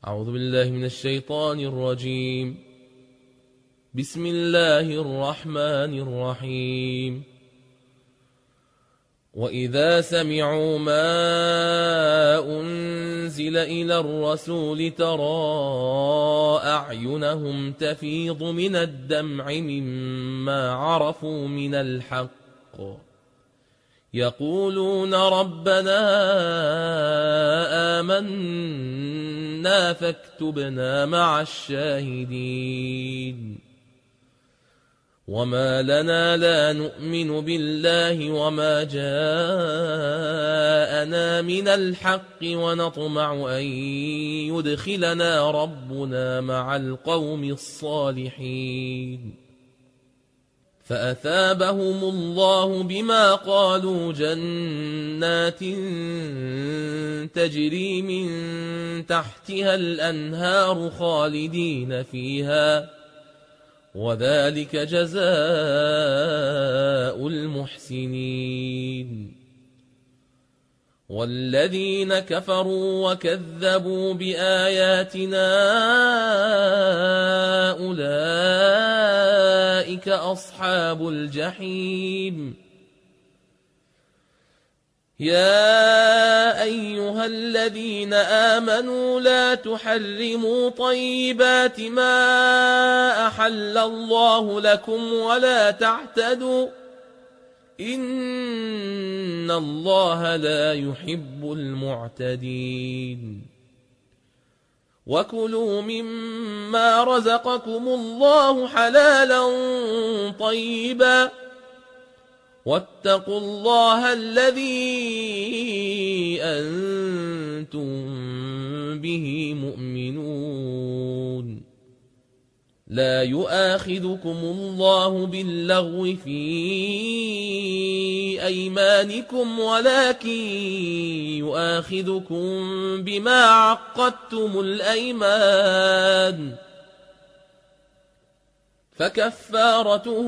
أعوذ بالله من الشيطان الرجيم. بسم الله الرحمن الرحيم. وإذا سمعوا ما أنزل إلى الرسول ترى أعينهم تفيض من الدمع مما عرفوا من الحق يقولون ربنا آمنا فاكتبنا مع الشاهدين. وما لنا لا نؤمن بالله وما جاءنا من الحق ونطمع أن يدخلنا ربنا مع القوم الصالحين. فأثابهم الله بما قالوا جنات تجري من تحتها الأنهار خالدين فيها وذلك جزاء المحسنين. والذين كفروا وكذبوا بآياتنا أولئك أصحاب الجحيم. يا أيها الذين آمنوا لا تحرموا طيبات ما أحل الله لكم ولا تعتدوا إن الله لا يحب المعتدين. وكلوا مما رزقكم الله حلالا طيبا واتقوا الله الذي أنتم به مؤمنون. لا يؤاخذكم الله باللغو في أيمانكم ولكن يؤاخذكم بما عقدتم الأيمان فكفارته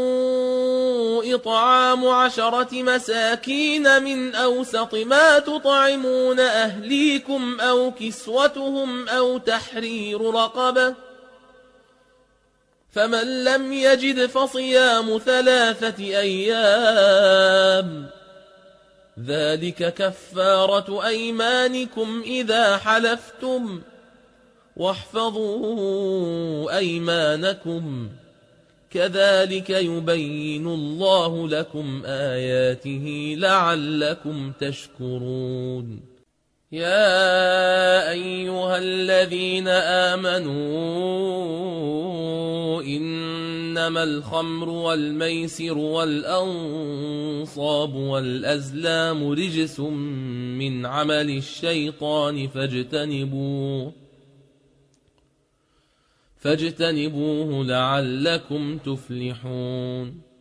إطعام 10 مساكين من أوسط ما تطعمون أهليكم أو كسوتهم أو تحرير رقبة فمن لم يجد فصيام 3 أيام ذلك كفارة أيمانكم إذا حلفتم واحفظوا أيمانكم كذلك يبين الله لكم آياته لعلكم تشكرون. يا أيها الذين آمنوا إنما الخمر والميسر والأنصاب والأزلام رجس من عمل الشيطان فاجتنبوه لعلكم تفلحون.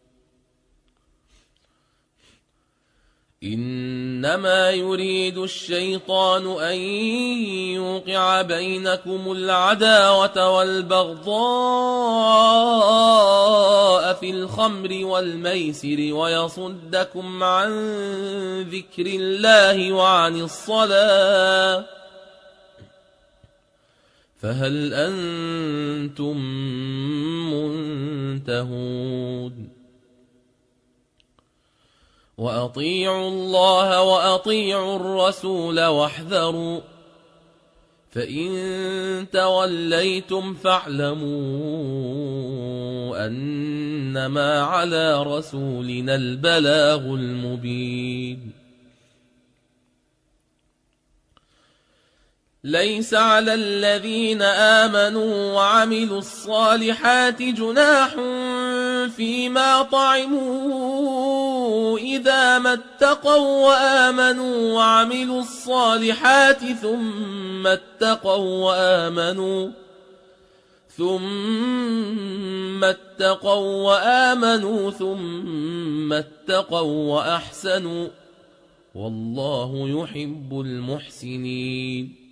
إنما يريد الشيطان أن يوقع بينكم العداوة والبغضاء في الخمر والميسر ويصدكم عن ذكر الله وعن الصلاة فهل أنتم منتهون. وأطيعوا الله وأطيعوا الرسول واحذروا فإن توليتم فاعلموا أنما على رسولنا البلاغ المبين. ليس على الذين آمنوا وعملوا الصالحات جناح فيما طعموا إذا ما اتقوا وآمنوا وعملوا الصالحات ثم اتقوا وأحسنوا والله يحب المحسنين.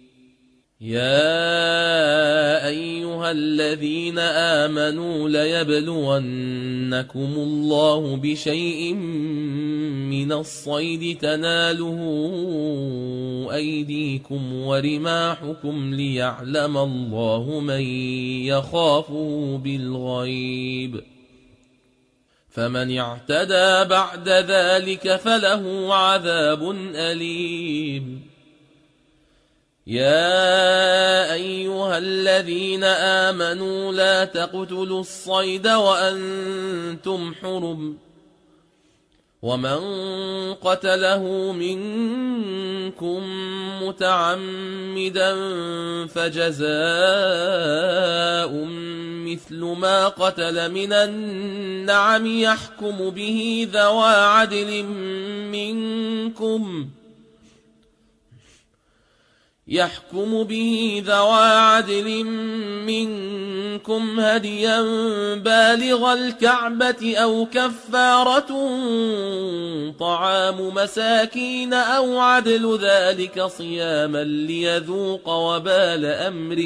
يا أيها الذين آمنوا ليبلونكم الله بشيء من الصيد تناله أيديكم ورماحكم ليعلم الله من يخافه بالغيب فمن اعتدى بعد ذلك فله عذاب أليم يا أيها الذين آمنوا لا تقتلوا الصيد وأنتم حرم ومن قتله منكم متعمدا فجزاء مثل ما قتل من النعم يحكم به ذوى عدل منكم هديا بالغ الكعبة أو كفارة طعام مساكين أو عدل ذلك صياما ليذوق وبال أمره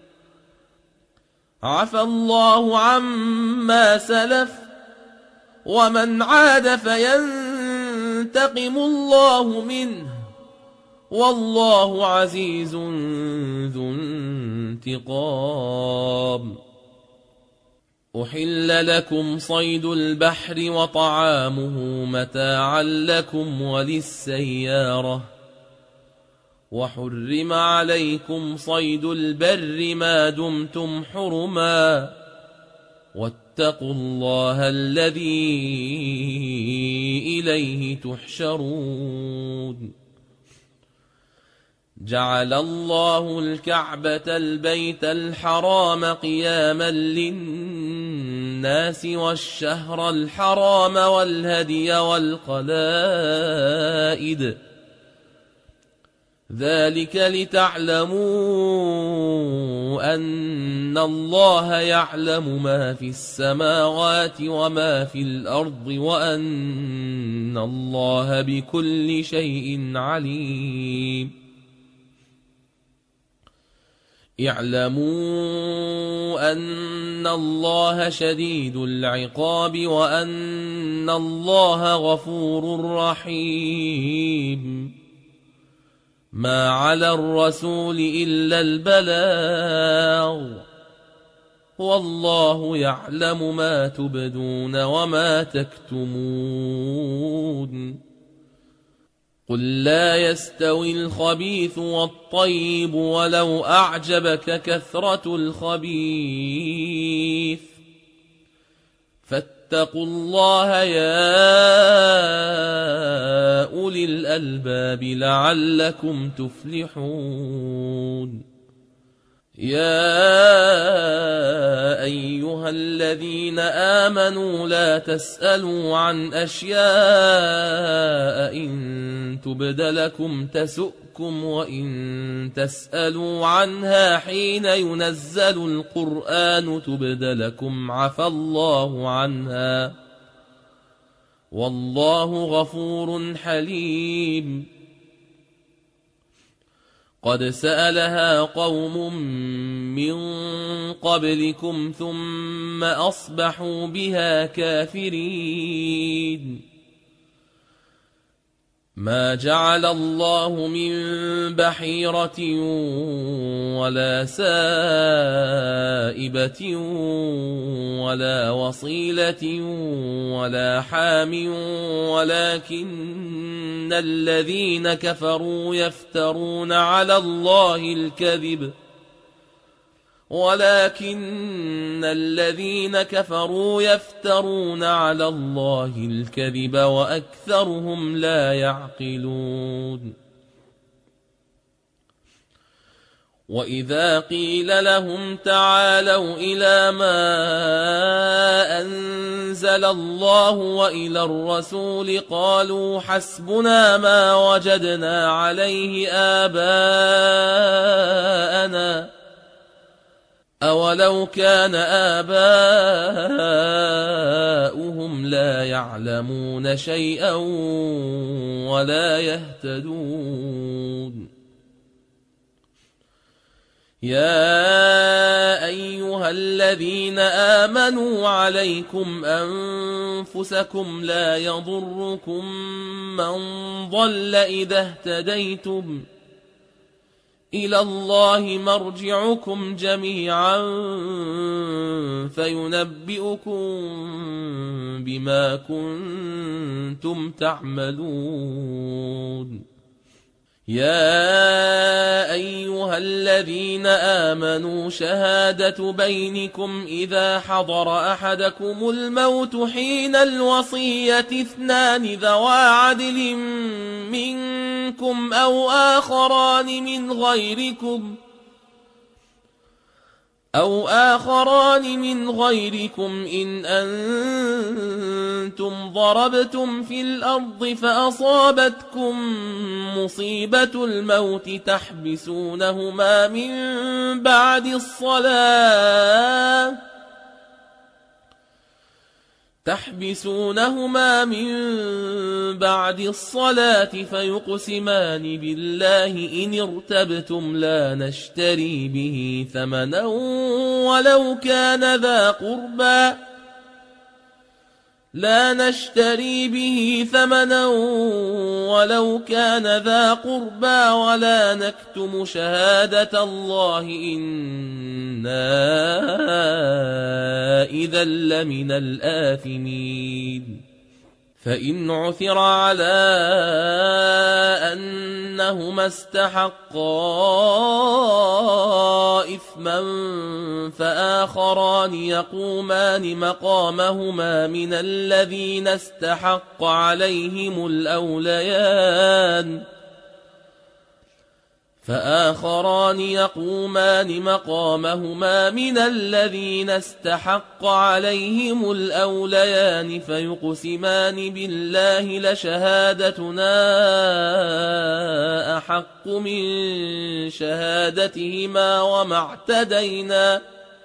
عفى الله عما سلف ومن عاد فينتقم الله منه والله عزيز ذو انتقام أحل لكم صيد البحر وطعامه متاعا لكم وللسيارة وحرم عليكم صيد البر ما دمتم حرما واتقوا الله الذي إليه تحشرون جعل الله الكعبة البيت الحرام قياما للناس والشهر الحرام والهدي والقلائد ذلك لتعلموا أن الله يعلم ما في السماوات وما في الأرض وأن الله بكل شيء عليم اعلموا أن الله شديد العقاب وأن الله غفور رحيم ما على الرسول إلا البلاغ والله يعلم ما تبدون وما تكتمون قل لا يستوي الخبيث والطيب ولو أعجبك كثرة الخبيث فاتقوا الله يا أولي الألباب لعلكم تفلحون يا أيها الذين آمنوا لا تسألوا عن أشياء إن تبد لكم تسؤكم وإن تسألوا عنها حين ينزل القرآن تبد لكم عفى الله عنها والله غفور حليم قد سألها قوم من قبلكم ثم أصبحوا بها كافرين ما جعل الله من بحيرة ولا سائبة ولا وصيلة ولا حام ولكن الذين كفروا يفترون على الله الكذب وأكثرهم لا يعقلون وإذا قيل لهم تعالوا إلى ما أنزل الله وإلى الرسول قالوا حسبنا ما وجدنا عليه آباءنا أولو كان آباؤهم لا يعلمون شيئا ولا يهتدون يا أيها الذين آمنوا عليكم أنفسكم لا يضركم من ضل إذا اهتديتم إلى الله مرجعكم جميعا فينبئكم بما كنتم تعملون يا أيها الذين آمنوا شهادة بينكم إذا حضر أحدكم الموت حين الوصية 2 ذوى عدل منكم أو آخران من غيركم إن أنتم ضربتم في الأرض فأصابتكم مصيبة الموت تحبسونهما من بعد الصلاة فيقسمان بالله إن ثبتم لا نشتري به ثمنا ولو كان ذا قربى ولا نكتم شهادة الله إنا إذا لمن الآثمين فإن عثر على أنهما استحقا إثما فآخران يقومان مقامهما من الذين استحق عليهم الأوليان فيقسمان بالله لشهادتنا أحق من شهادتهما وما اعتدينا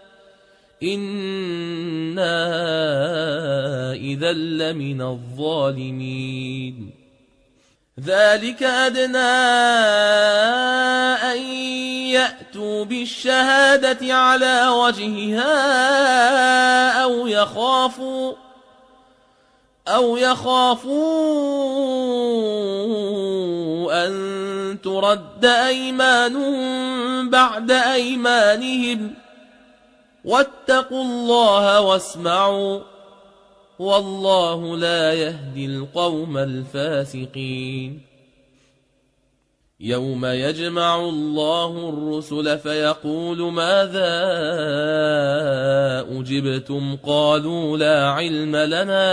إنا إذا لمن الظالمين ذلك أدنى أن يأتوا بالشهادة على وجهها أو يخافوا أن ترد أيمان بعد أيمانهم واتقوا الله واسمعوا والله لا يهدي القوم الفاسقين يوم يجمع الله الرسل فيقول ماذا أجبتم قالوا لا علم لنا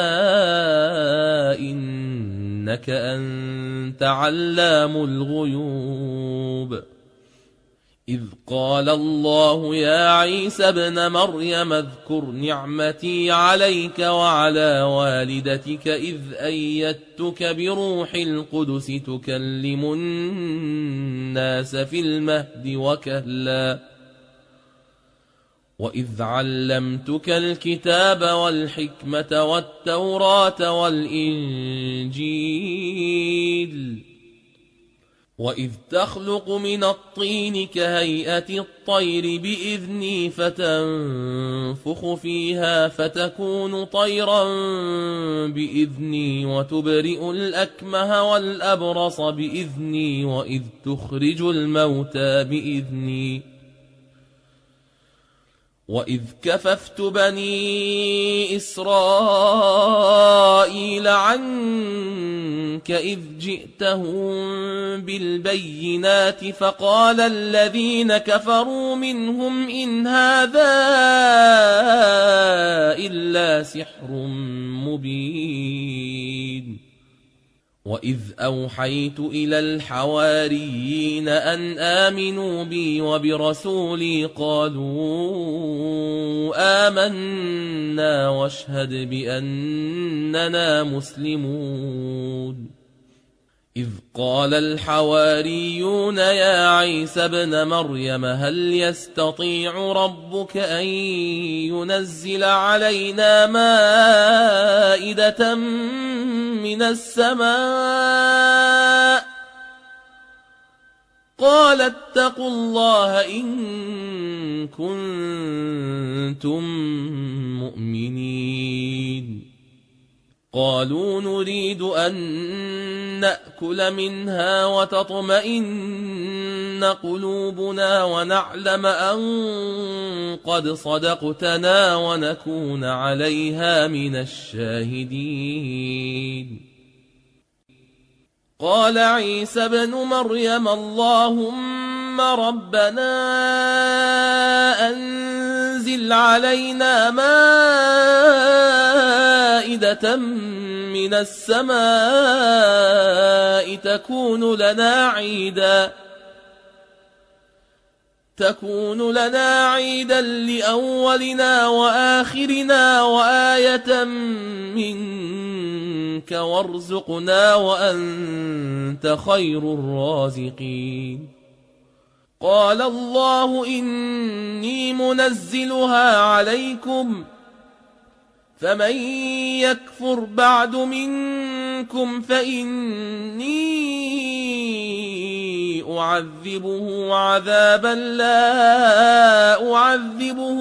إنك أنت علام الغيوب إذ قال الله يا عيسى ابن مريم اذكر نعمتي عليك وعلى والدتك إذ أيدتك بروح القدس تكلم الناس في المهد وكهلا وإذ علمتك الكتاب والحكمة والتوراة والإنجيل وإذ تخلق من الطين كهيئة الطير بإذني فتنفخ فيها فتكون طيرا بإذني وتبرئ الأكمه والأبرص بإذني وإذ تخرج الموتى بإذني وإذ كففت بني إسرائيل عنك إذ جئتهم بالبينات فقال الذين كفروا منهم إن هذا إلا سحر مبين وإذ أوحيت إلى الحواريين أن آمنوا بي وبرسولي قالوا آمنا واشهد بأننا مسلمون إذ قال الحواريون يا عيسى ابن مريم هل يستطيع ربك أن ينزل علينا مائدة من السماء قال اتقوا الله إن كنتم مؤمنين قالوا نريد أن نأكل منها وتطمئن قلوبنا ونعلم أن قد صدقتنا ونكون عليها من الشاهدين. قال عيسى ابن مريم اللهم ربنا أنزل علينا مائدة من السماء تكون لنا عيدا لأولنا وآخرنا وآية منك وارزقنا وأنت خير الرازقين. قال الله إني منزلها عليكم فمن يكفر بعد منكم فإني أعذبه عذابا لا أعذبه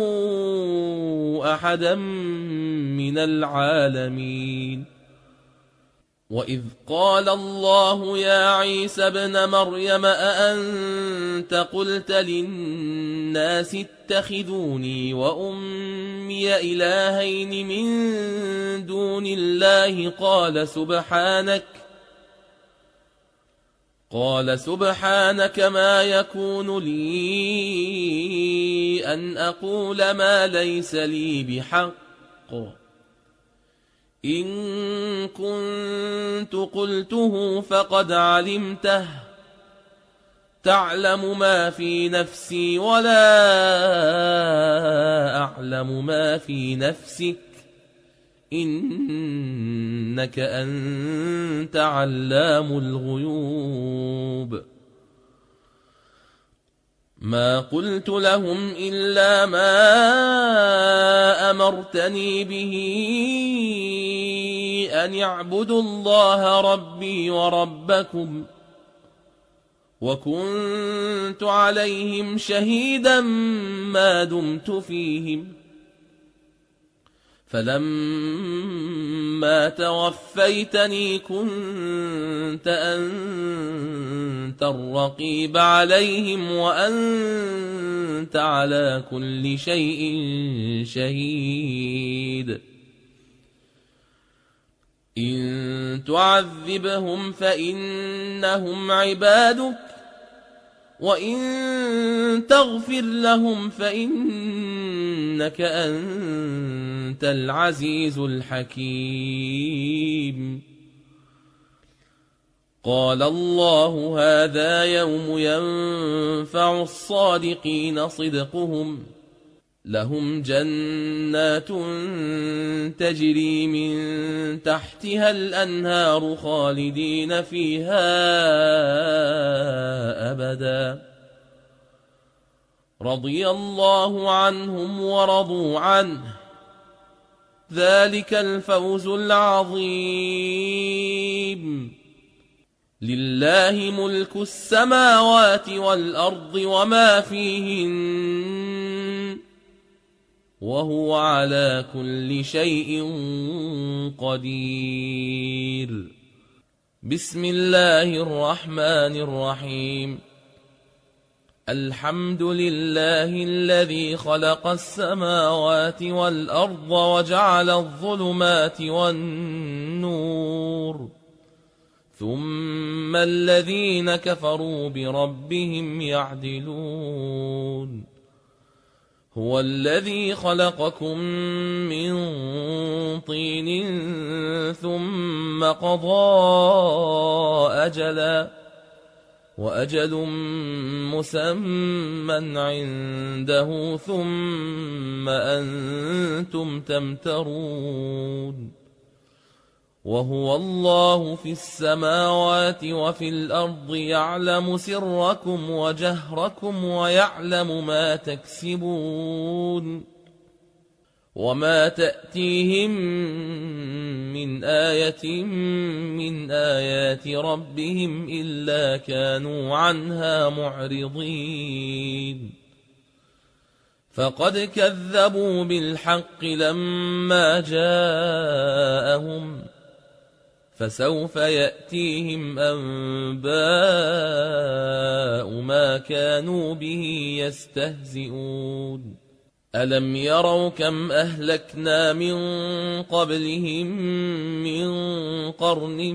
أحدا من العالمين. وإذ قال الله يا عيسى ابن مريم أأنت قلت للناس اتخذوني وأمي إلهين من دون الله قال سبحانك ما يكون لي أن أقول ما ليس لي بحق إن كنت قلته فقد علمته تعلم ما في نفسي ولا أعلم ما في نفسك إنك أنت علام الغيوب. ما قلت لهم إلا ما أمرتني به أن يعبدوا الله ربي وربكم وكنت عليهم شهيدا ما دمت فيهم فلما توفيتني كنت أنت الرقيب عليهم وأنت على كل شيء شهيد. إن تعذبهم فإنهم عبادك وإن تغفر لهم فإنك أنت العزيز الحكيم. قال الله هذا يوم ينفع الصادقين صدقهم لهم جنات تجري من تحتها الأنهار خالدين فيها أبدا رضي الله عنهم ورضوا عنه ذلك الفوز العظيم. لله ملك السماوات والأرض وما فيهن وهو على كل شيء قدير. بسم الله الرحمن الرحيم. الحمد لله الذي خلق السماوات والأرض وجعل الظلمات والنور ثم الذين كفروا بربهم يعدلون. هو الذي خلقكم من طين ثم قضى أجلا وأجل مسمى عنده ثم أنتم تمترون. وهو الله في السماوات وفي الأرض يعلم سركم وجهركم ويعلم ما تكسبون. وما تأتيهم من آية من آيات ربهم إلا كانوا عنها معرضين. فقد كذبوا بالحق لما جاءهم فسوف يأتيهم أنباء ما كانوا به يستهزئون ألم يروا كم أهلكنا من قبلهم من قرن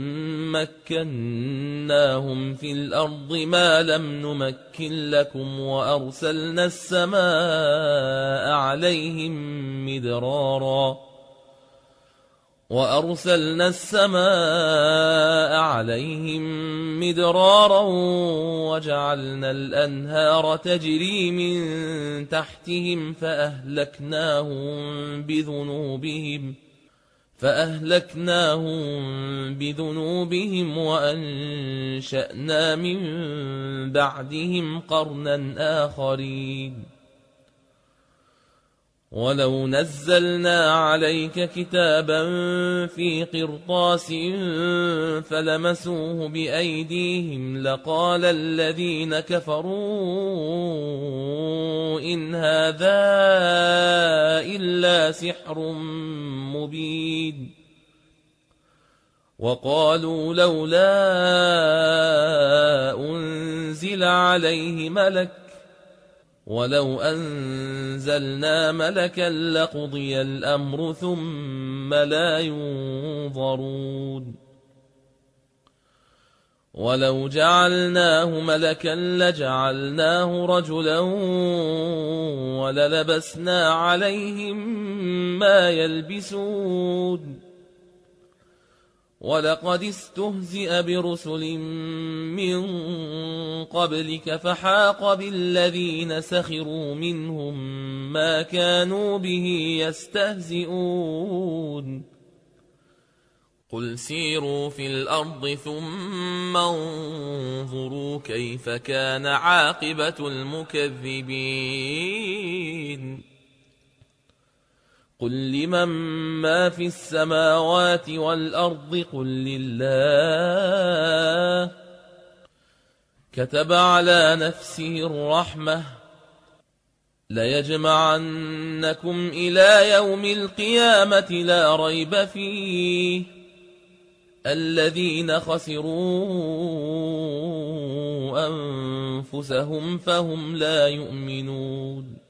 مكناهم في الأرض ما لم نمكن لكم وأرسلنا السماء عليهم مدرارا وجعلنا الأنهار تجري من تحتهم فأهلكناهم بذنوبهم وأنشأنا من بعدهم قرنا آخرين ولو نزلنا عليك كتابا في قرطاس فلمسوه بأيديهم لقال الذين كفروا إن هذا إلا سحر مبين وقالوا لولا أنزل عليه ملك ولو أنزلنا ملكا لقضي الأمر ثم لا ينظرون ولو جعلناه ملكا لجعلناه رجلا وللبسنا عليهم ما يلبسون ولقد استهزئ برسل من قبلك فحاق بالذين سخروا منهم ما كانوا به يستهزئون قل سيروا في الأرض ثم انظروا كيف كان عاقبة المكذبين قل لمن ما في السماوات والأرض قل لله كتب على نفسه الرحمة ليجمعنكم إلى يوم القيامة لا ريب فيه الذين خسروا أنفسهم فهم لا يؤمنون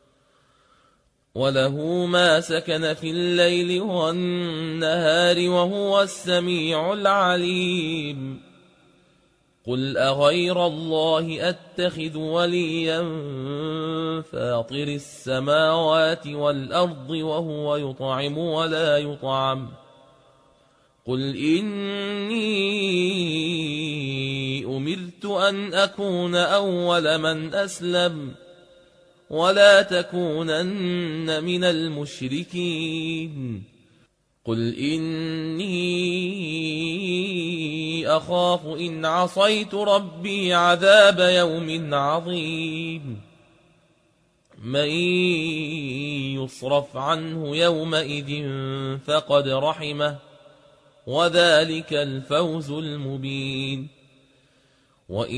وله ما سكن في الليل والنهار وهو السميع العليم قل أغير الله أتخذ وليا فاطر السماوات والأرض وهو يطعم ولا يطعم قل إني أمرت أن أكون أول من أسلم ولا تكونن من المشركين قل إني أخاف إن عصيت ربي عذاب يوم عظيم من يصرف عنه يومئذ فقد رحمه وذلك الفوز المبين وإن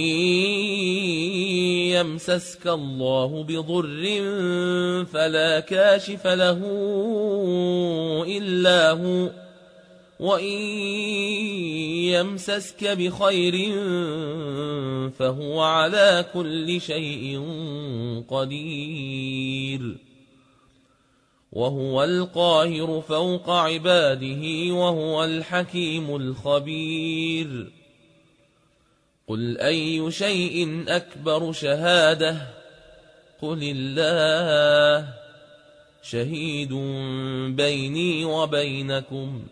يمسسك الله بضر فلا كاشف له إلا هو وإن يمسسك بخير فهو على كل شيء قدير وهو القاهر فوق عباده وهو الحكيم الخبير قل أي شيء أكبر شهادة قل الله شهيد بيني وبينكم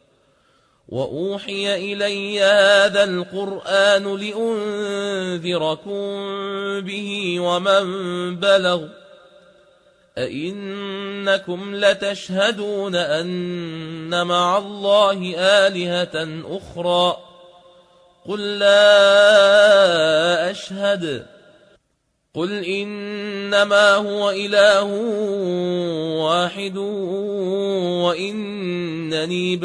وأوحي إلي هذا القرآن لأنذركم به ومن بلغ أئنكم لتشهدون أن مع الله آلهة أخرى قل لا أشهد قل إنما هو إله واحد وإنني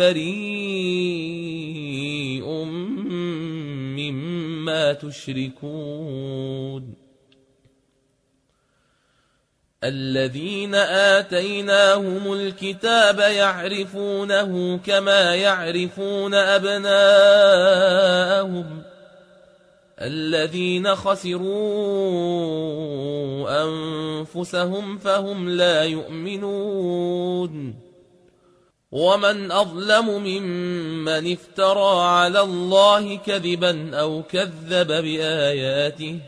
بريء مما تشركون الذين آتيناهم الكتاب يعرفونه كما يعرفون أبناءهم الذين خسروا أنفسهم فهم لا يؤمنون ومن أظلم ممن افترى على الله كذبا أو كذب بآياته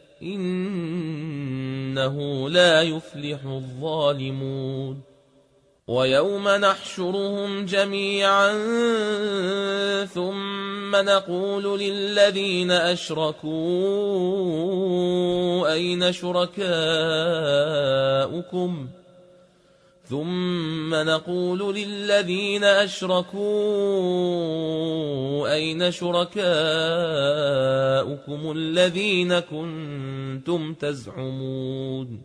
إنه لا يفلح الظالمون ويوم نحشرهم جميعا ثم نقول للذين أشركوا أين شركاؤكم الذين كنتم تزعمون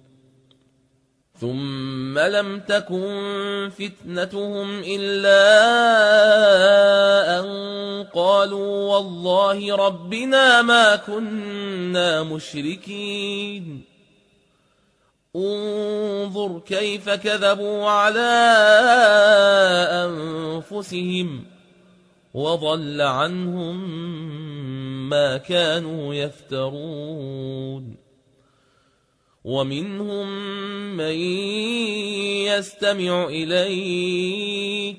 ثم لم تكن فتنتهم إلا أن قالوا والله ربنا ما كنا مشركين انظر كيف كذبوا على أنفسهم وضل عنهم ما كانوا يفترون ومنهم من يستمع إليك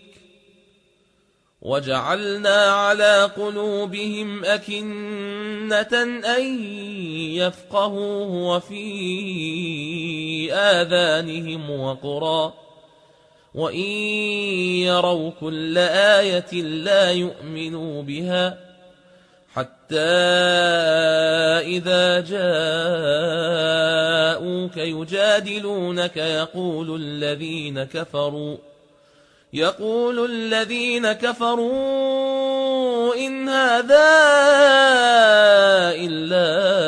وجعلنا على قلوبهم أكنة أن يفقهوه وفي آذانهم وقرا وإن يروا كل آية لا يؤمنوا بها حتى إذا جاءوك يجادلونك يقول الذين كفروا إن هذا إلا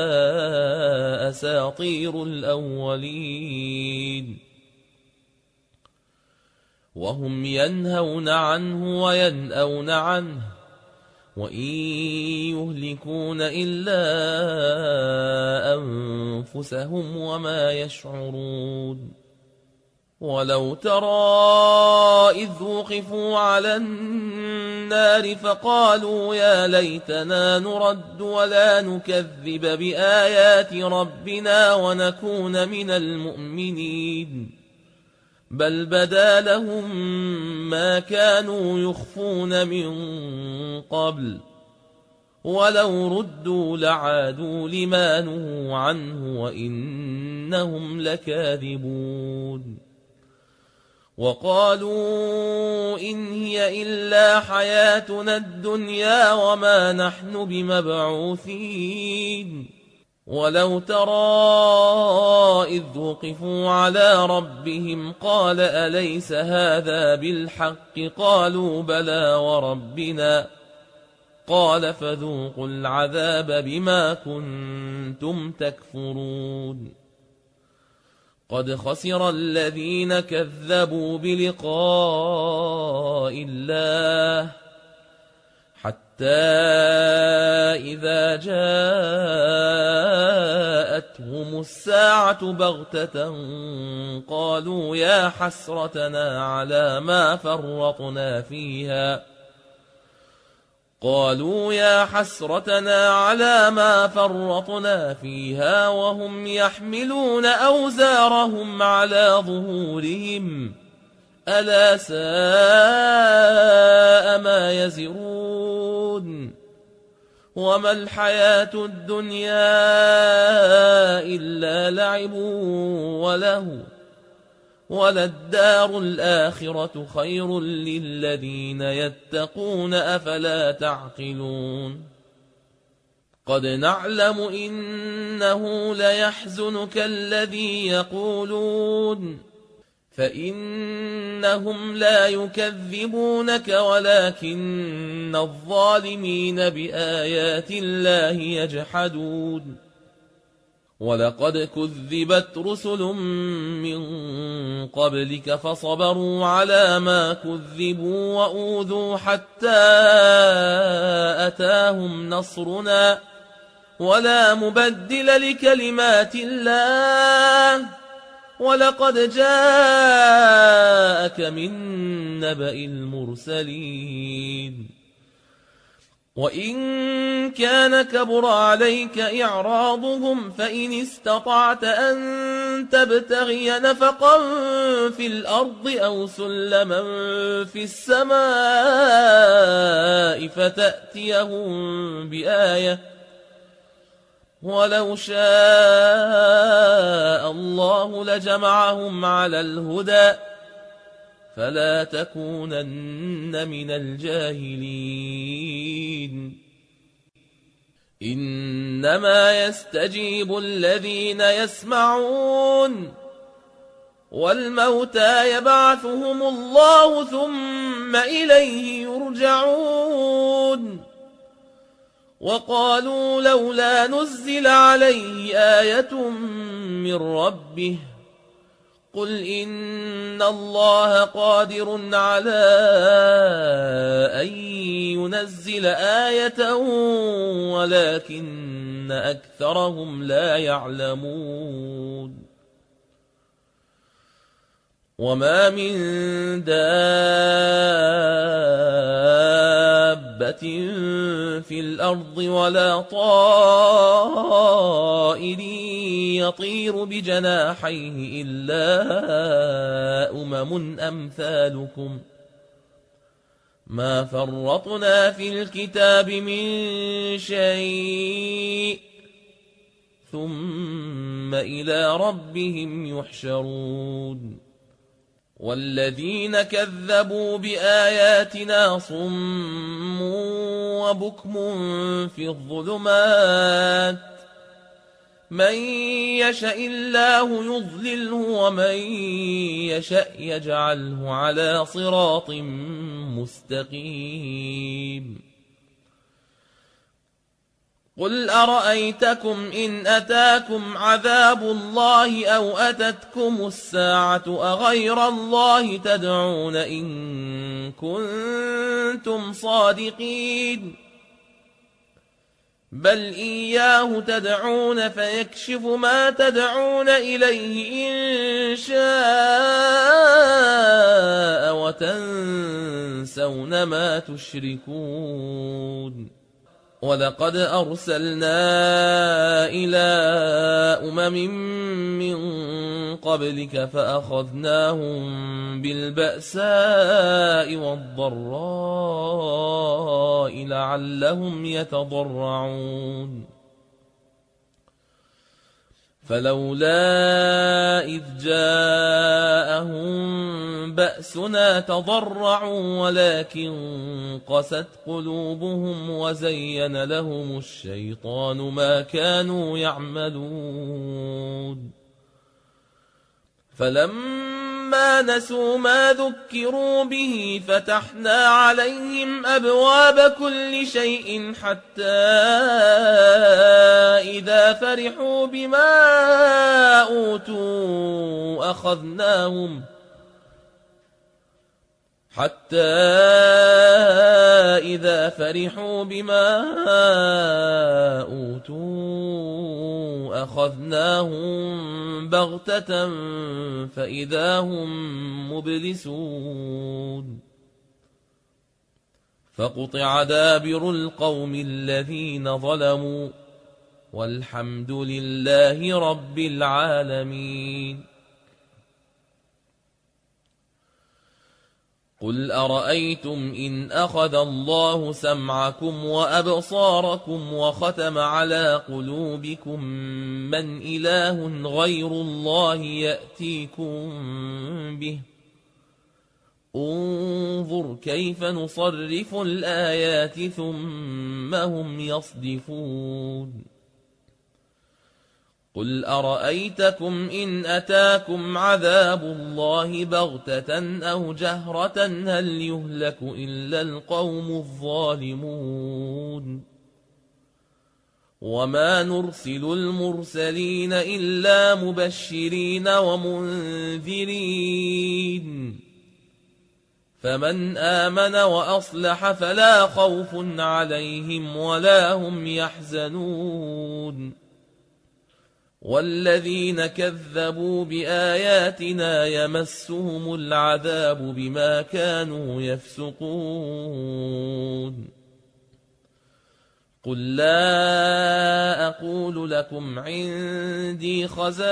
أساطير الأولين وهم ينهون عنه وينأون عنه وإن يهلكون إلا أنفسهم وما يشعرون ولو ترى إذ وقفوا على النار فقالوا يا ليتنا نرد ولا نكذب بآيات ربنا ونكون من المؤمنين بل بدا لهم ما كانوا يخفون من قبل ولو ردوا لعادوا لما نهوا عنه وإنهم لكاذبون وقالوا إن هي إلا حياتنا الدنيا وما نحن بمبعوثين ولو ترى إذ وقفوا على ربهم قال أليس هذا بالحق قالوا بلى وربنا قال فذوقوا العذاب بما كنتم تكفرون قد خسر الذين كذبوا بلقاء الله حتى إذا جاءتهم الساعة بغتة قالوا يا حسرتنا على ما فرطنا فيها وهم يحملون أوزارهم على ظهورهم ألا ساء ما يزرون وما الحياة الدنيا إلا لعب وله وللدار الآخرة خير للذين يتقون أفلا تعقلون قد نعلم إنه ليحزنك الذي يقولون فإنهم لا يكذبونك ولكن الظالمين بآيات الله يجحدون ولقد كذبت رسل من قبلك فصبروا على ما كذبوا وأوذوا حتى أتاهم نصرنا ولا مبدل لكلمات الله ولقد جاءك من نبأ المرسلين وإن كان كبر عليك إعراضهم فإن استطعت أن تبتغي نفقا في الأرض أو سلما في السماء فتأتيهم بآية ولو شاء الله لجمعهم على الهدى فلا تكونن من الجاهلين إنما يستجيب الذين يسمعون والموتى يبعثهم الله ثم إليه يرجعون وقالوا لولا نزل عليه آية من ربه قل إن الله قادر على أن ينزل آية ولكن أكثرهم لا يعلمون وما من دابة في الأرض ولا طائر يطير بجناحيه إلا أمثالكم ما فرطنا في الكتاب من شيء ثم إلى ربهم يحشرون والذين كذبوا بآياتنا صم وبكم في الظلمات من يشاء الله يضلله ومن يشاء يجعله على صراط مستقيم قل أرأيتكم إن أتاكم عذاب الله أو أتتكم الساعة أغير الله تدعون إن كنتم صادقين بل إياه تدعون فيكشف ما تدعون إليه إن شاء وتنسون ما تشركون ولقد أرسلنا إلى من قبلك فأخذناهم بالبأساء والضراء لعلهم يتضرعون فلولا إذ جاءهم بأسنا تضرعوا ولكن قست قلوبهم وزين لهم الشيطان ما كانوا يعملون فلما نسوا ما ذكروا به فتحنا عليهم أبواب كل شيء حتى إذا فرحوا بما أوتوا أخذناهم بغتة فإذا هم مبلسون فقطع دابر القوم الذين ظلموا والحمد لله رب العالمين قل أرأيتم إن أخذ الله سمعكم وأبصاركم وختم على قلوبكم من إله غير الله يأتيكم به انظر كيف نصرف الآيات ثم هم يصدفون قل أرأيتكم إن أتاكم عذاب الله بغتة أو جهرة هل يهلك إلا القوم الظالمون وما نرسل المرسلين إلا مبشرين ومنذرين فمن آمن وأصلح فلا خوف عليهم ولا هم يحزنون والذين كذبوا بآياتنا يمسهم العذاب بما كانوا يفسقون قل لا أقول لكم عندي خزائن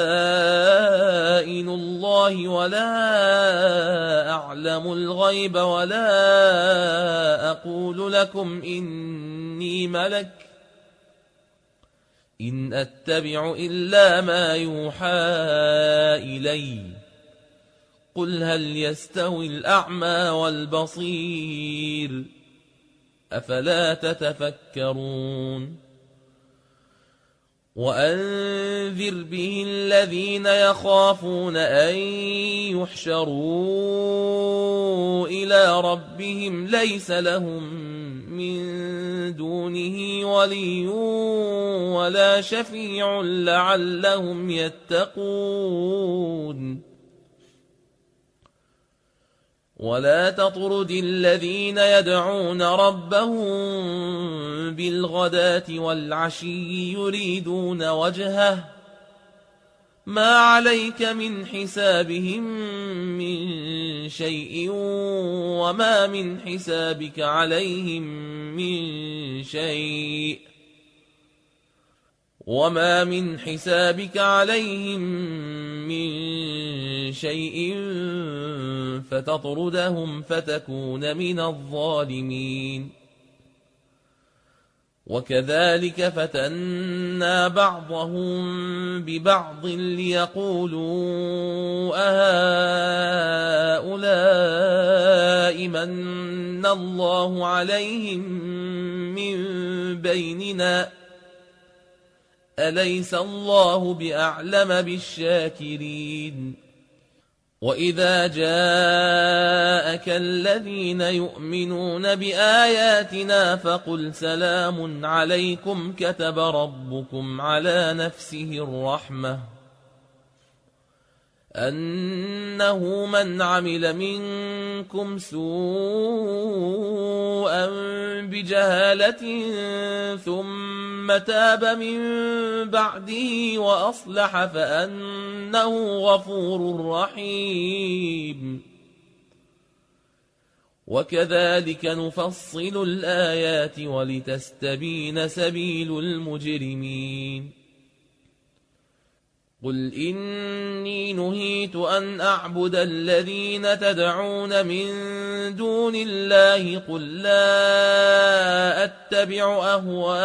الله ولا أعلم الغيب ولا أقول لكم إني ملك إن أتبع إلا ما يوحى إلي قل هل يستوي الأعمى والبصير أفلا تتفكرون وأنذر به الذين يخافون أن يحشروا إلى ربهم ليس لهم من دونه ولي ولا شفيع لعلهم يتقون ولا تطرد الذين يدعون ربهم بالغداة والعشي يريدون وجهه ما عليك من حسابهم من شيء وما من حسابك عليهم من شيء فتطردهم فتكون من الظالمين وكذلك فتنا بعضهم ببعض ليقولوا أهؤلاء من الله عليهم من بيننا أليس الله بأعلم بالشاكرين وإذا جاءك الذين يؤمنون بآياتنا فقل سلام عليكم كتب ربكم على نفسه الرحمة أنه من عمل منكم سوءا بجهالة ثم تاب من بعده وأصلح فأنه غفور رحيم وكذلك نفصل الآيات ولتستبين سبيل المجرمين قل إني نهيت أن أعبد الذين تدعون من دون الله قل لا أتبع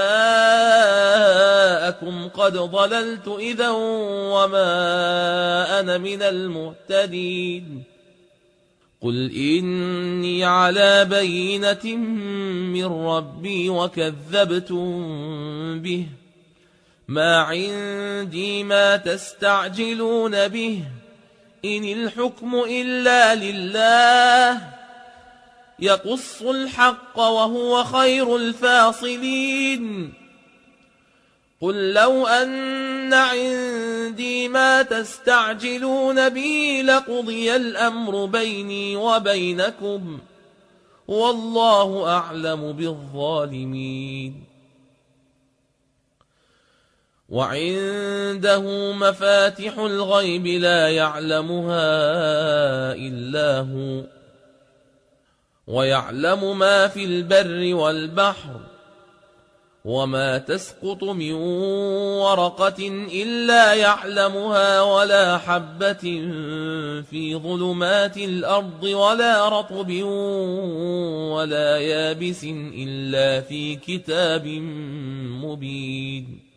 أهواءكم قد ضللت إذا وما أنا من المهتدين قل إني على بينة من ربي وكذبتم به ما عندي ما تستعجلون به إن الحكم إلا لله يقص الحق وهو خير الفاصلين قل لو أن عندي ما تستعجلون به لقضي الأمر بيني وبينكم والله أعلم بالظالمين وعنده مفاتح الغيب لا يعلمها إلا هو ويعلم ما في البر والبحر وما تسقط من ورقة إلا يعلمها ولا حبة في ظلمات الأرض ولا رطب ولا يابس إلا في كتاب مبين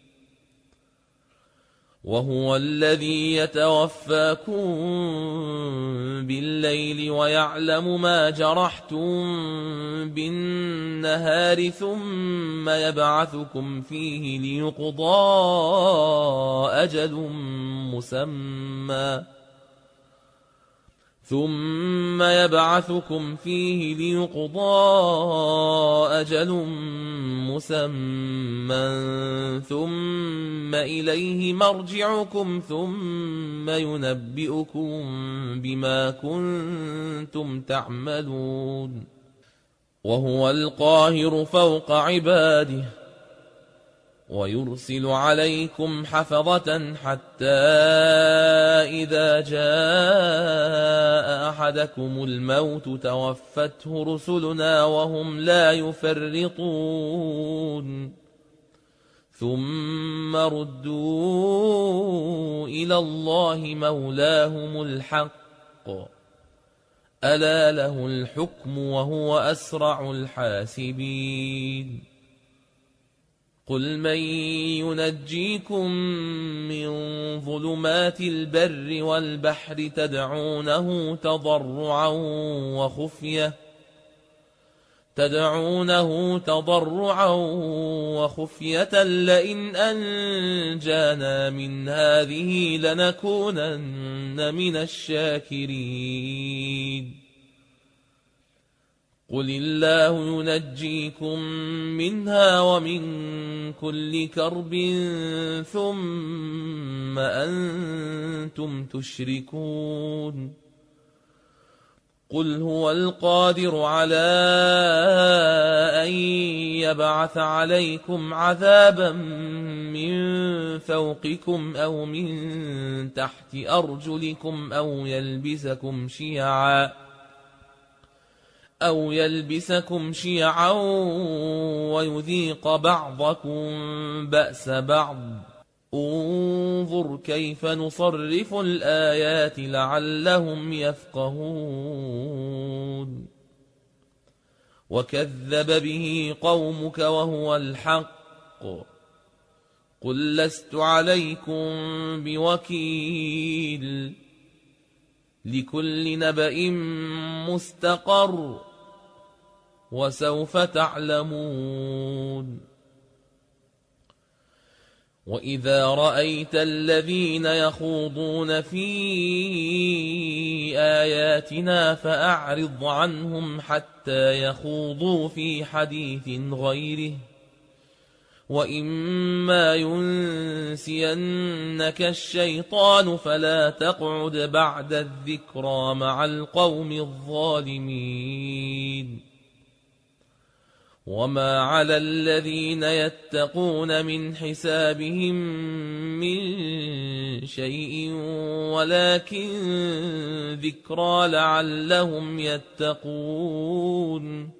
وهو الذي يتوفاكم بالليل ويعلم ما جرحتم بالنهار ثم يبعثكم فيه ليقضى أجل مسمى ثم إليه مرجعكم ثم ينبئكم بما كنتم تعملون وهو القاهر فوق عباده ويرسل عليكم حفظة حتى إذا جاء أحدكم الموت توفته رسلنا وهم لا يفرطون ثم ردوا إلى الله مولاهم الحق ألا له الحكم وهو أسرع الحاسبين قل من ينجيكم من ظلمات البر والبحر تدعونه تضرعا وخفية لئن أنجانا من هذه لنكونن من الشاكرين قل الله ينجيكم منها ومن كل كرب ثم أنتم تشركون قل هو القادر على أن يبعث عليكم عذابا من فوقكم أو من تحت أرجلكم أو يلبسكم شيعا ويذيق بعضكم بأس بعض انظر كيف نصرف الآيات لعلهم يفقهون وكذب به قومك وهو الحق قل لست عليكم بوكيل لكل نبأ مستقر وسوف تعلمون وإذا رأيت الذين يخوضون في آياتنا فأعرض عنهم حتى يخوضوا في حديث غيره وإما ينسينك الشيطان فلا تقعد بعد الذكرى مع القوم الظالمين وما على الذين يتقون من حسابهم من شيء ولكن ذكرى لعلهم يتقون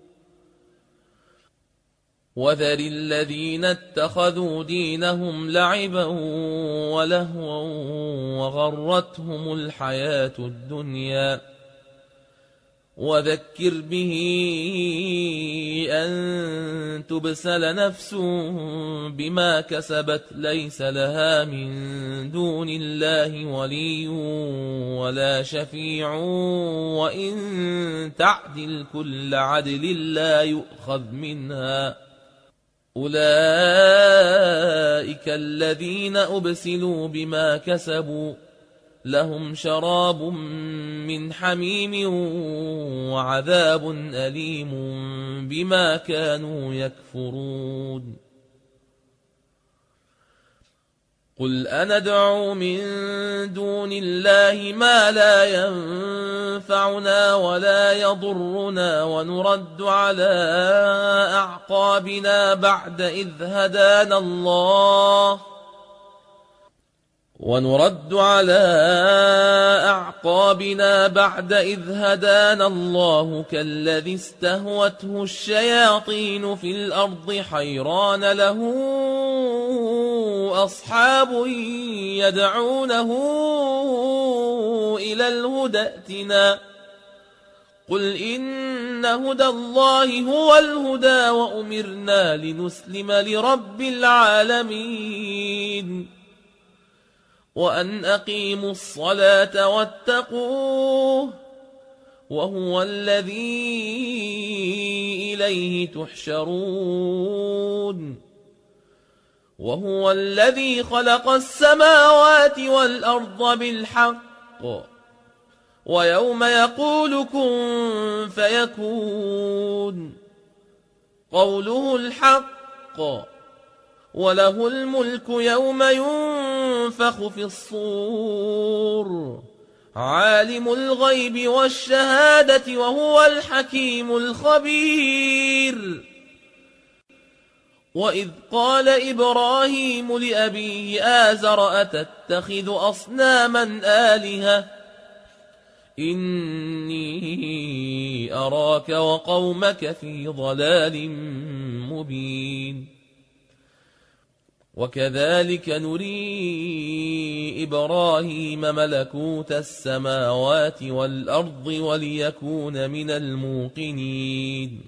وذر الذين اتخذوا دينهم لعبا ولهوا وغرتهم الحياة الدنيا وذكر به أن تبسل نفس بما كسبت ليس لها من دون الله ولي ولا شفيع وإن تعدل كل عدل لا يؤخذ منها أولئك الذين أبسلوا بما كسبوا لهم شراب من حميم وعذاب أليم بما كانوا يكفرون قل أندعو من دون الله ما لا ينفعنا ولا يضرنا ونرد على أعقابنا بعد إذ هدانا الله كالذي استهوته الشياطين في الأرض حيران له أصحاب يدعونه إلى الهدى ائتنا قل إن هدى الله هو الهدى وأمرنا لنسلم لرب العالمين وأن أقيموا الصلاة واتقوه وهو الذي إليه تحشرون وهو الذي خلق السماوات والأرض بالحق ويوم يقول كن فيكون قوله الحق وله الملك يوم ينفخ في الصور عالم الغيب والشهادة وهو الحكيم الخبير وإذ قال إبراهيم لأبيه آزر أتتخذ أصناما آلهة إني أراك وقومك في ضلال مبين وكذلك نري إبراهيم ملكوت السماوات والأرض وليكون من الموقنين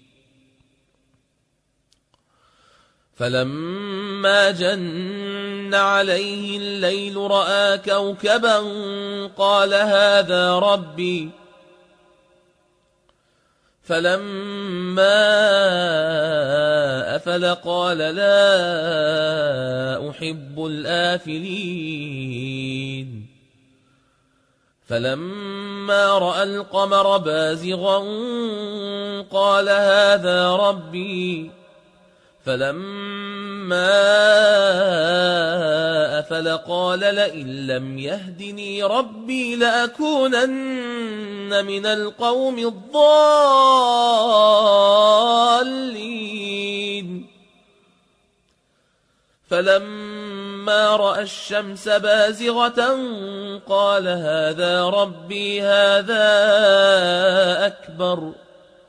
فلما جن عليه الليل رأى كوكبا قال هذا ربي فلما أفل قال لا أحب الآفلين فلما رأى القمر بازغا قال هذا ربي فلما أفل قال لئن لم يهدني ربي لأكونن من القوم الضالين فلما رأى الشمس بازغة قال هذا ربي هذا أكبر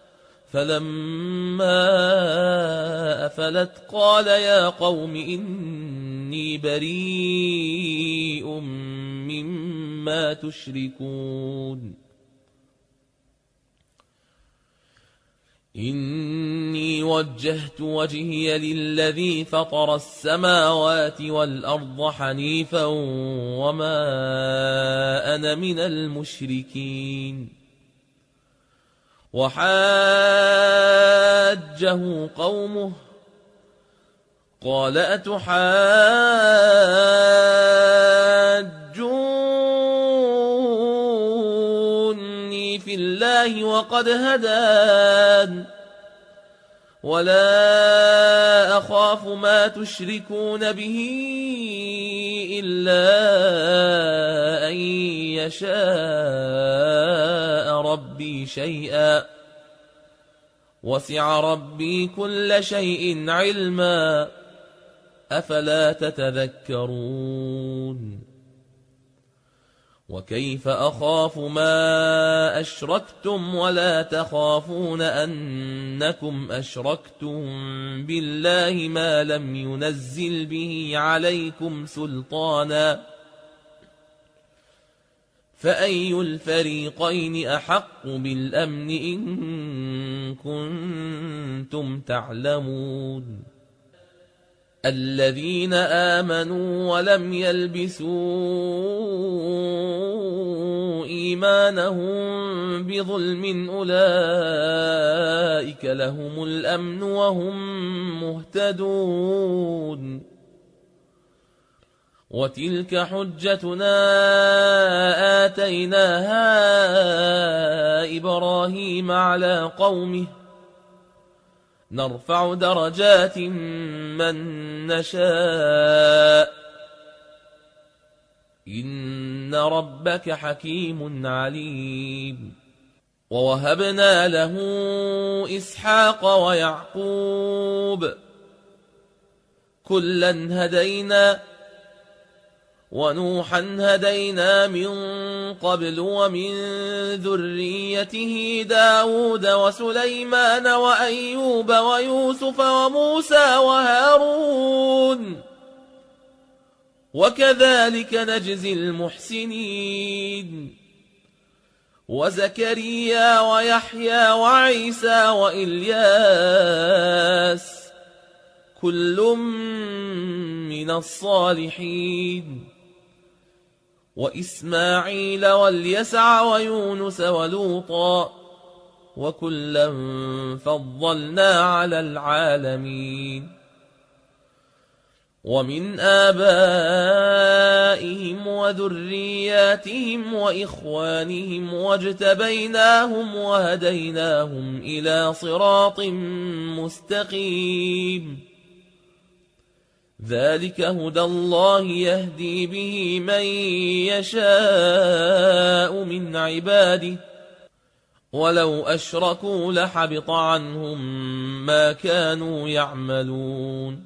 فلما أفلت قال يا قوم إني بريء مما تشركون إني وجهت وجهي للذي فطر السماوات والأرض حنيفا وما أنا من المشركين وحاجه قومه قال أتحاجوني في الله وقد هدان ولا أخاف ما تشركون به إلا أن يشاء ربي شيئا وسع ربي كل شيء علما أفلا تتذكرون وكيف أخاف ما أشركتم ولا تخافون أنكم أشركتم بالله ما لم ينزل به عليكم سلطانا فأي الفريقين أحق بالأمن إن كنتم تعلمون الذين آمنوا ولم يلبسوا إيمانهم بظلم أولئك لهم الأمن وهم مهتدون وتلك حجتنا آتيناها إبراهيم على قومه نرفع درجات من نشاء إن ربك حكيم عليم ووهبنا له إسحاق ويعقوب كلا هدينا ونوحا هدينا من قبل ومن ذريته داود وسليمان وأيوب ويوسف وموسى وهارون وكذلك نجزي المحسنين وزكريا ويحيى وعيسى وإلياس كل من الصالحين وإسماعيل واليسع ويونس ولوطا وكلا فضلنا على العالمين ومن آبائهم وذرياتهم وإخوانهم واجتبيناهم وهديناهم إلى صراط مستقيم ذلك هدى الله يهدي به من يشاء من عباده ولو أشركوا لحبط عنهم ما كانوا يعملون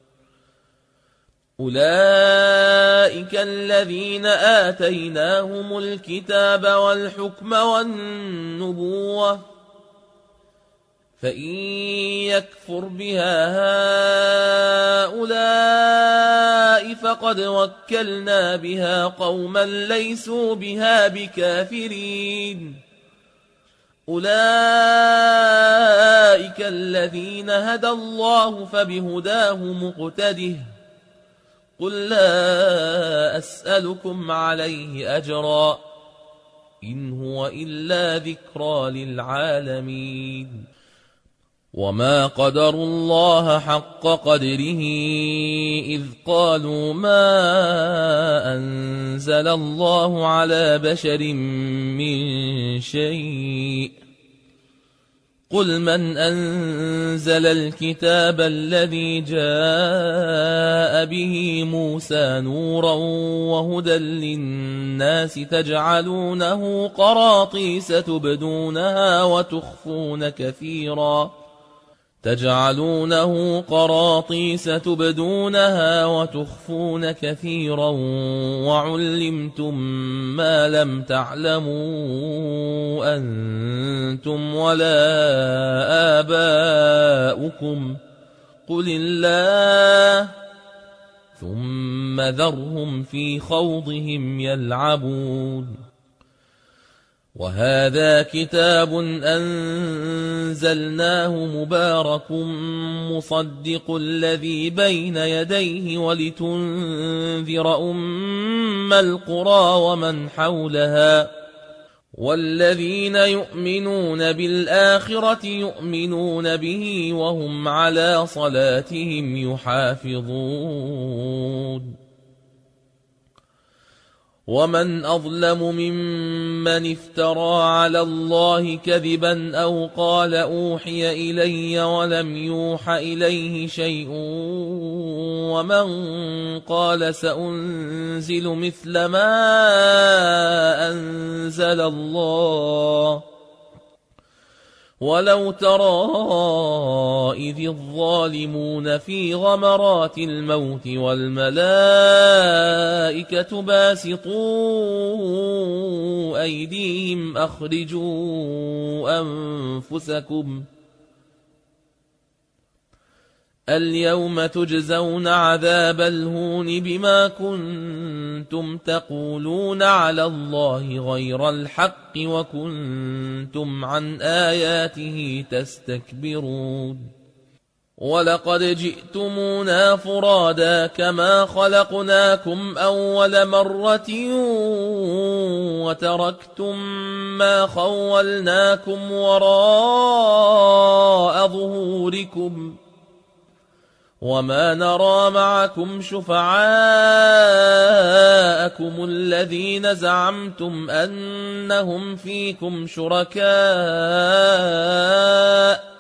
أولئك الذين آتيناهم الكتاب والحكم والنبوة فإن يكفر بها هؤلاء فقد وكلنا بها قوما ليسوا بها بكافرين أولئك الذين هدى الله فبهداه مقتده قل لا أسألكم عليه أجرا إن هو إلا ذكرى للعالمين وما قدروا الله حق قدره إذ قالوا ما أنزل الله على بشر من شيء قل من أنزل الكتاب الذي جاء به موسى نورا وهدى للناس تجعلونه قراطيس تبدونها وتخفون كثيرا وعلمتم ما لم تعلموا أنتم ولا آباؤكم قل الله ثم ذرهم في خوضهم يلعبون وهذا كتاب أنزلناه مبارك مصدق الذي بين يديه ولتنذر أم القرى ومن حولها والذين يؤمنون بالآخرة يؤمنون به وهم على صلاتهم يحافظون ومن أظلم ممن افترى على الله كذبا أو قال أوحي إلي ولم يوح إليه شيء ومن قال سأنزل مثل ما أنزل الله ولو ترى إذ الظالمون في غمرات الموت والملائكة باسطوا أيديهم أخرجوا أنفسكم اليوم تجزون عذاب الهون بما كنتم تقولون على الله غير الحق وكنتم عن آياته تستكبرون ولقد جئتمونا فرادا كما خلقناكم أول مرة وتركتم ما خولناكم وراء ظهوركم وما نرى معكم شفعاءكم الذين زعمتم أنهم فيكم شركاء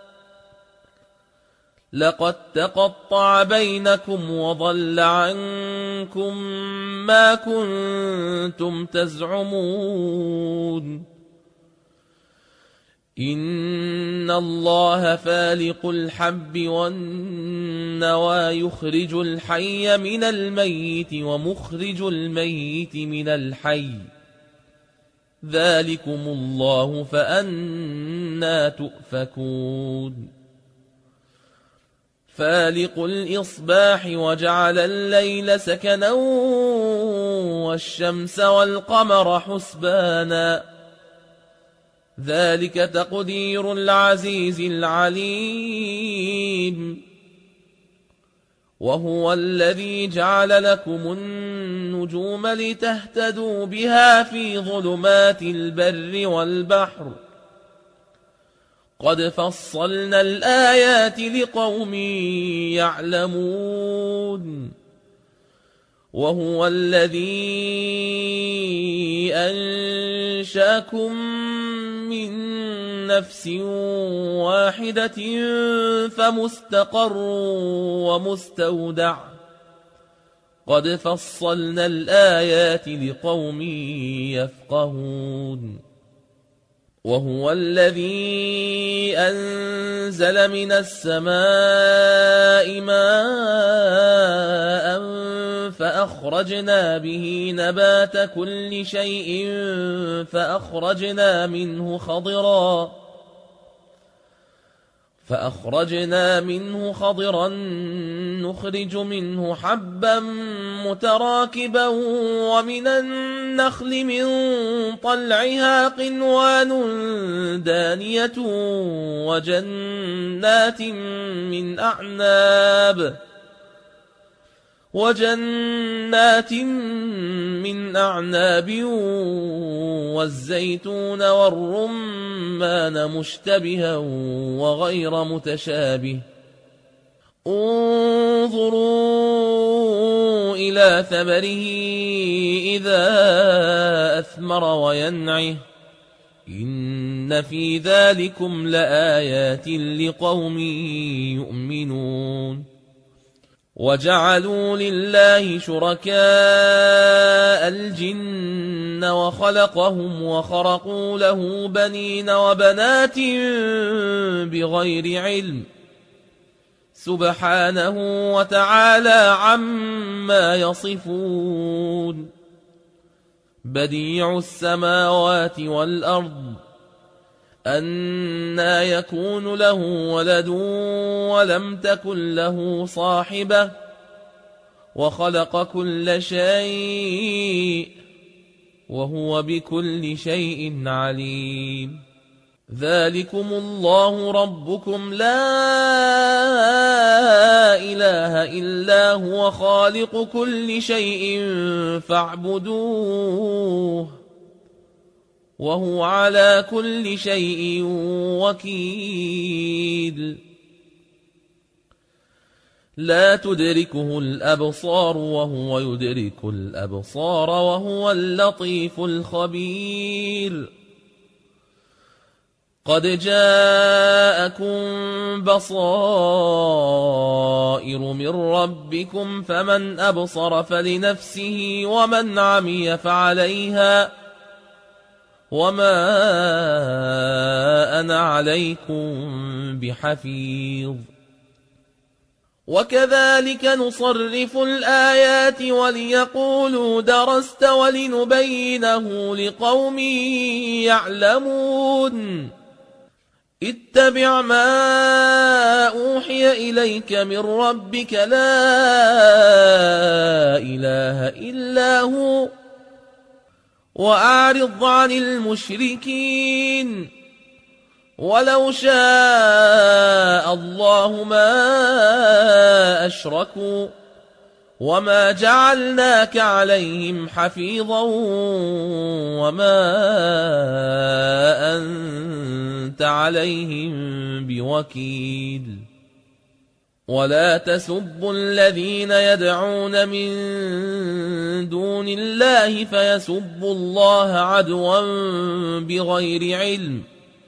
لقد تقطع بينكم وضل عنكم ما كنتم تزعمون إن الله فالق الحب والنوى يخرج الحي من الميت ومخرج الميت من الحي ذلكم الله فأنى تؤفكون فالق الإصباح وجعل الليل سكنا والشمس والقمر حسبانا ذلك تقدير العزيز العليم وهو الذي جعل لكم النجوم لتهتدوا بها في ظلمات البر والبحر قد فصلنا الآيات لقوم يعلمون وهو الذي أنشأكم من نفس واحدة فمستقر ومستودع قد فصلنا الآيات لقوم يفقهون وهو الذي أنزل من السماء ماء فأخرجنا به نبات كل شيء فأخرجنا منه خضرا نخرج منه حبا متراكبا ومن النخل من طلعها قنوان دانية وجنات من أعناب والزيتون والرمان مشتبها وغير متشابه انظروا إلى ثمره إذا أثمر وينعه إن في ذلكم لآيات لقوم يؤمنون وجعلوا لله شركاء الجن وخلقهم وخرقوا له بنين وبنات بغير علم سبحانه وتعالى عما يصفون بديع السماوات والأرض أنى يكون له ولد ولم تكن له صاحبة وخلق كل شيء وهو بكل شيء عليم ذلكم الله ربكم لا إله إلا هو خالق كل شيء فاعبدوه وهو على كل شيء وكيل لا تدركه الأبصار وهو يدرك الأبصار وهو اللطيف الخبير قد جاءكم بصائر من ربكم فمن أبصر فلنفسه ومن عمي فعليها وما أنا عليكم بحفيظ وكذلك نصرف الآيات وليقولوا درست ولنبينه لقوم يعلمون اتبع ما أوحي إليك من ربك لا إله إلا هو وأعرض عن المشركين ولو شاء الله ما أشركوا وما جعلناك عليهم حفيظا وما أنت عليهم بوكيل ولا تسبوا الذين يدعون من دون الله فيسبوا الله عدوا بغير علم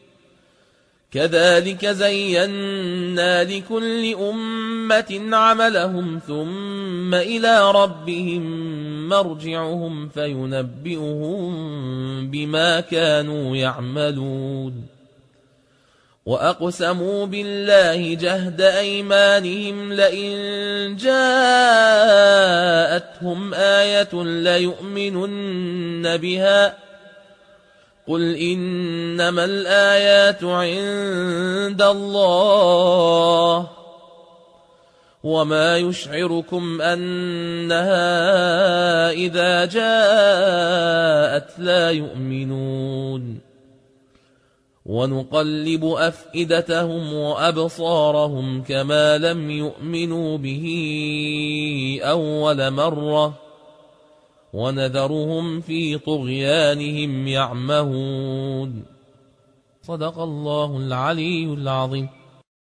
كذلك زينا لكل أمة عملهم ثم إلى ربهم مرجعهم فينبئهم بما كانوا يعملون وأقسموا بالله جهد أيمانهم لئن جاءتهم آية ليؤمنن بها قل إنما الآيات عند الله وما يشعركم أنها إذا جاءت لا يؤمنون ونقلب أفئدتهم وأبصارهم كما لم يؤمنوا به أول مرة ونذرهم في طغيانهم يعمهون صدق الله العلي العظيم